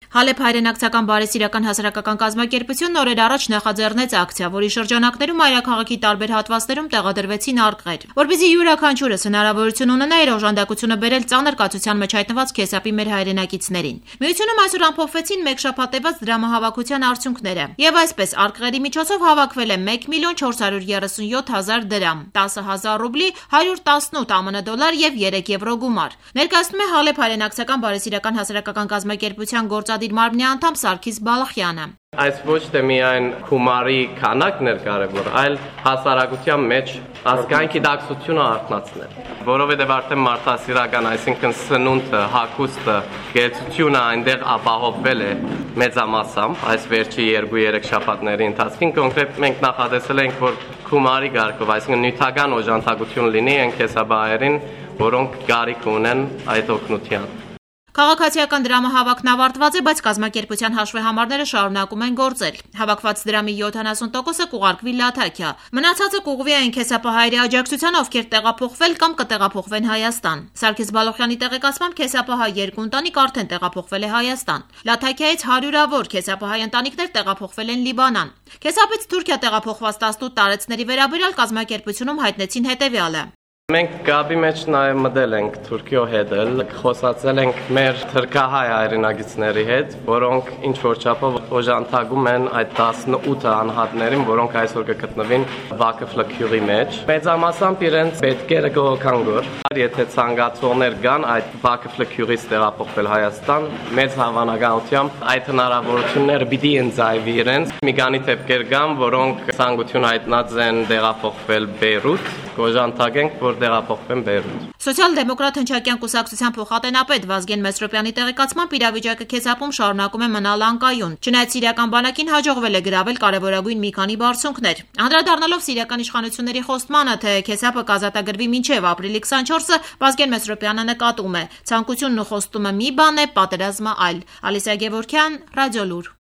Հալեբ հայրենակցական բարեսիրական հասարակական կազմակերպությունն օրեր առաջ նախաձեռնեց ակցիա, որի շրջանակներում մայրաքաղաքի տարբեր հատվածներում տեղադրվեցին արկղեր, որպեսզի յուրաքանչյուրս հնարավորություն ունենա իր օժանդակությունը բերել ծանր կացության մեջ հայտնված քեսապի մեր հայրենակիցներին։ Միությունում այսօր ամփոփվեցին մեկ շաբաթ տևած դրամահավաքության արդյունքները, եւ այսպես արկղերի միջոցով հավաքվել է 1,437,000 դրամ, 10,000 ռուբլի, 118 ԱՄՆ դոլար եւ 3 եվրո գումար։ Ներկայացնում է Հալեբ հայրենակցական բարեսիրական հասարակական կազմակերպության գործադիր մարմնի անդամ Սարգիս Բալախյանը։ Այս ոչ թե միայն գումարի քանակն էր կարևոր, այլ հասարակության մեջ ազգային գիտակցությունը արթնացնել, որովհետև արդեն մարդասիրական, այսինքն սնունդը, հագուստը, գեղեցությունը այնտեղ ապահովվել է մեծամասամբ այս վերջի 2-3 շաբաթների ընթացքին։ Կոնկրետ մենք նախատեսել ենք, որ գումարի կարգով, այսինքն նյութական օժանդակություն լինի այն քեսաբահերին, որոնք կարիք ունեն այդ օգնության։ Քաղաքացիական դրամահավաքն ավարտված է, բայց կազմակերպության հաշվեհամարները շարունակում են գործել։ Հավաքված դրամի 70%-ը կուղարկվի Լաթաքիա։ Մնացածը կուղղվի այն քեսապահայերի աջակցության, ովքեր տեղափոխվել կամ կտեղափոխվեն Հայաստան։ Սարգիս Բալոխյանի տեղեկացմամբ քեսապահայ 2 ընտանիք արդեն տեղափոխվել է Հայաստան։ Լաթաքիայից հարյուրավոր քեսապահայ ընտանիքներ տեղափոխվել են Լիբանան։ Քեսապից Թուրքիա տեղափոխված 18 տարեցների վերաբերյալ կազմակերպությունում հայտնեցին հետևյալը։ Մենք կապի մեջ նաև մտել ենք Թուրքիո հետ, խոսացել ենք մեր թրքահայ հայրենակիցների հետ, որոնք ինչ-որ չափով օժանդակում են այդ 18 անհատներին, որոնք այսօր կգտնվին Վակֆ լքյուղի մեջ։ Մեծամասամբ իրենց պետքերը կհոգանգոր։ Եթե ցանկացողներ կան այդ Վակֆ լքյուղից տեղափոխվել Հայաստան, մեծ հավանականությամբ այդ հնարավորությունները պիտի ընձայվի իրենց։ Մի քանի դեպքեր կան, որոնք ցանկություն հայտնած են տեղափոխվել Բեյրութ, կօժանդակենք, որ տեղափոխվեն Բեյրութ։ Սոցիալ-դեմոկրատ հնչակյան կուսակցության փոխատենապետ Վազգեն Մեսրոպյանի տեղեկացմամբ իրավիճակը քեսապում շարունակում է մնալ անկայուն։ Չնայած սիրիական բանակին հաջողվել է գրավել կարևորագույն մի քանի բարձունքներ։ Անդրադառնալով սիրիական իշխանությունների խոստմանը, թե քեսապը կազատագրվի մինչև ապրիլի 24-ը, Վազգեն Մեսրոպյանը նկատում է. ցանկությունն ու խոստումը մի բան է, պատերազմը այլ։ Ալիսա Գևորգյան, Ռադիոլուր։